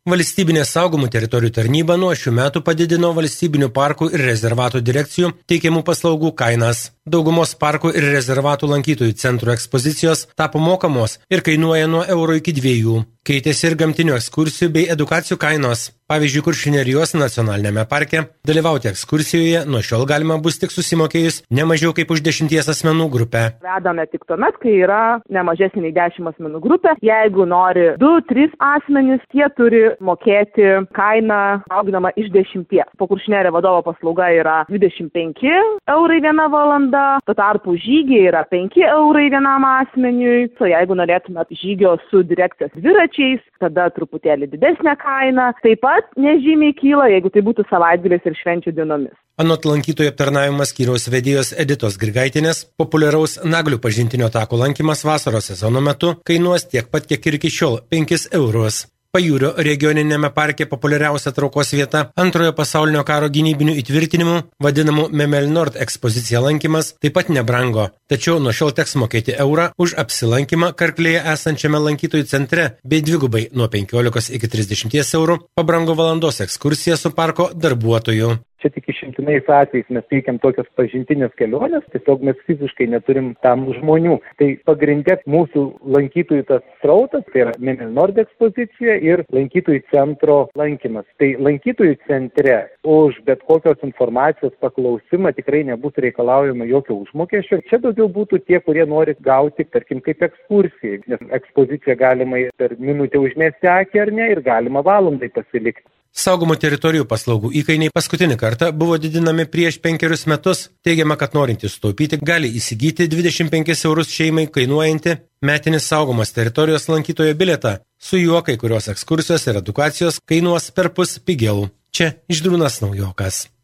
Valstybinė saugomų teritorijų tarnyba nuo šių metų padidino valstybinių parkų ir rezervatų direkcijų teikiamų paslaugų kainas. Daugumos parkų ir rezervatų lankytojų centrų ekspozicijos tapo mokamos ir kainuoja nuo € iki 2. Keitėsi ir gamtinių ekskursijų bei edukacijų kainos. Pavyzdžiui, Kuršių Nerijos nacionalinėme parke dalyvauti ekskursijoje nuo šiol galima bus tik susimokėjus ne mažiau kaip už 10 asmenų grupę. Vedame tik tuomet, kai yra ne mažesnė nei 10 asmenų grupė. Jeigu nori 2-3 asmenys, jie turi mokėti kainą auginamą iš 10. Po Kuršių Nerijos vadovo paslauga yra 25 € viena valanda, tuo tarpu žygiai yra 5 € vienam asmeniui. O jeigu norėtumėt žygio su direkcijos dviračiais, tada truputėlį didesnė kaina. Taip pat nežymiai kyla, jeigu tai būtų savaitgaliais ir švenčių dienomis. Anot lankytojų aptarnavimo skyriaus vedėjos Editos Grigaitinės, populiaraus Naglių pažintinio tako lankymas vasaros sezono metu kainuos tiek pat, kiek ir iki šiol – 5 €. Pajūrio regioninėme parke populiariausia traukos vieta Antrojo pasaulinio karo gynybinių įtvirtinimų, vadinamų Memel Nord ekspozicija lankymas, taip pat nebrango. Tačiau nuo šiol teks mokėti € už apsilankymą Karklėje esančiame lankytojų centre, bei dvigubai nuo 15 iki 30 € pabrango valandos ekskursija su parko darbuotojų. Čia tik išimtinais atvejais mes teikiam tokias pažintinės keliones, tiesiog mes fiziškai neturim tam žmonių. Tai pagrindė mūsų lankytojų tas srautas, tai yra Memel Nord ekspozicija ir lankytojų centro lankymas. Tai lankytojų centre už bet kokios informacijos paklausimą tikrai nebus reikalaujama jokio užmokesčio. Čia daugiau būtų tie, kurie nori gauti, tarkim, kaip ekskursijai, nes ekspoziciją galima per minutę užmesti akį ar ne ir galima valandai pasilikti. Saugomų teritorijų paslaugų įkainiai paskutinį kartą buvo didinami prieš 5 metus. Teigiama, kad norintys sutaupyti gali įsigyti 25 € šeimai kainuojantį metinį saugomos teritorijos lankytojo bilietą. Su juo kai kurios ekskursijos ir edukacijos kainuos perpus pigiau. Čia Žydrūnas Naujokas.